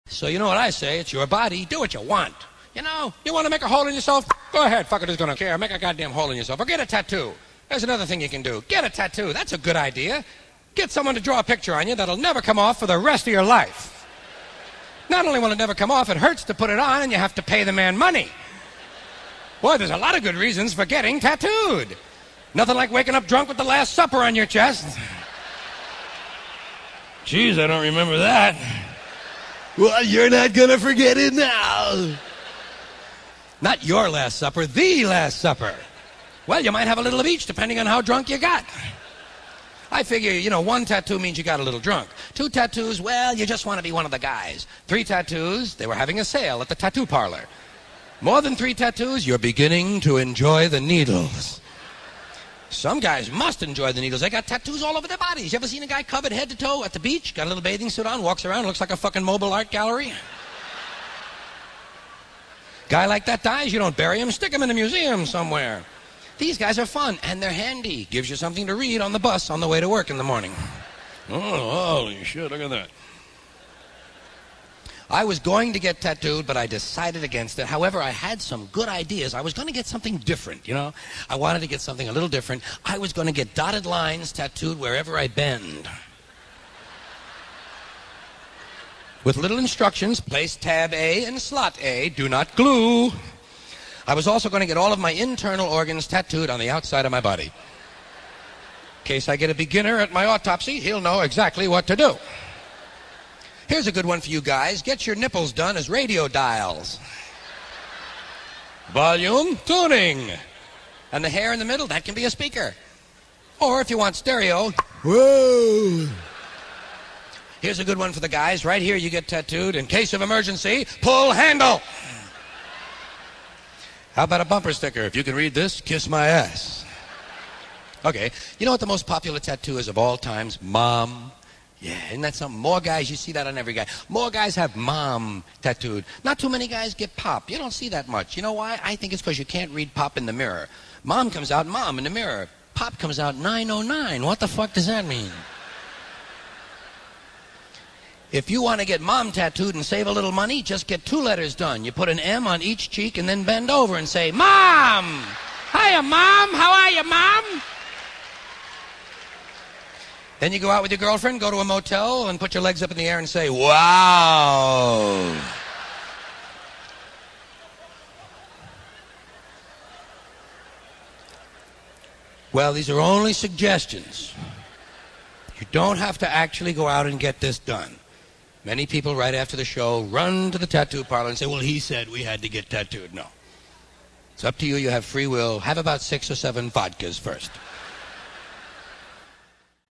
So you know what I say? It's your body. Do what you want. You know, you want to make a hole in yourself? Go ahead. Fucker who's going to care. Make a goddamn hole in yourself. Or get a tattoo. There's another thing you can do. Get a tattoo. That's a good idea. Get someone to draw a picture on you that'll never come off for the rest of your life. Not only will it never come off, it hurts to put it on and you have to pay the man money. Boy, there's a lot of good reasons for getting tattooed. Nothing like waking up drunk with the Last Supper on your chest. Jeez, I don't remember that. Well, you're not gonna forget it now. Not your Last Supper, the Last Supper. Well, you might have a little of each depending on how drunk you got. I figure, you know, 1 tattoo means you got a little drunk. 2 tattoos, well, you just want to be one of the guys. 3 tattoos, they were having a sale at the tattoo parlor. More than 3 tattoos, you're beginning to enjoy the needles. Some guys must enjoy the needles. They got tattoos all over their bodies. You ever seen a guy covered head to toe at the beach? Got a little bathing suit on, walks around, looks like a fucking mobile art gallery? Guy like that dies, you don't bury him, stick him in a museum somewhere. These guys are fun, and they're handy. Gives you something to read on the bus on the way to work in the morning. Oh, holy shit, look at that. I was going to get tattooed, but I decided against it. However, I had some good ideas. I was going to get something different, you know. I wanted to get something a little different. I was going to get dotted lines tattooed wherever I bend. With little instructions, place tab A in slot A, do not glue. I was also going to get all of my internal organs tattooed on the outside of my body. In case I get a beginner at my autopsy, he'll know exactly what to do. Here's a good one for you guys. Get your nipples done as radio dials. Volume, tuning. And the hair in the middle, that can be a speaker. Or if you want stereo, whoa. Here's a good one for the guys. Right here you get tattooed. In case of emergency, pull handle. How about a bumper sticker? If you can read this, kiss my ass. Okay, you know what the most popular tattoo is of all times? Mom. Yeah, isn't that something? More guys, you see that on every guy. More guys have mom tattooed. Not too many guys get pop. You don't see that much. You know why? I think it's because you can't read pop in the mirror. Mom comes out mom in the mirror. Pop comes out 909. What the fuck does that mean? If you want to get mom tattooed and save a little money, just get 2 letters done. You put an M on each cheek and then bend over and say, Mom! Hiya, Mom! How are you, Mom? Then you go out with your girlfriend, go to a motel, and put your legs up in the air and say, wow. Well, these are only suggestions. You don't have to actually go out and get this done. Many people right after the show run to the tattoo parlor and say, well, he said we had to get tattooed. No. It's up to you. You have free will. Have about 6 or 7 vodkas first.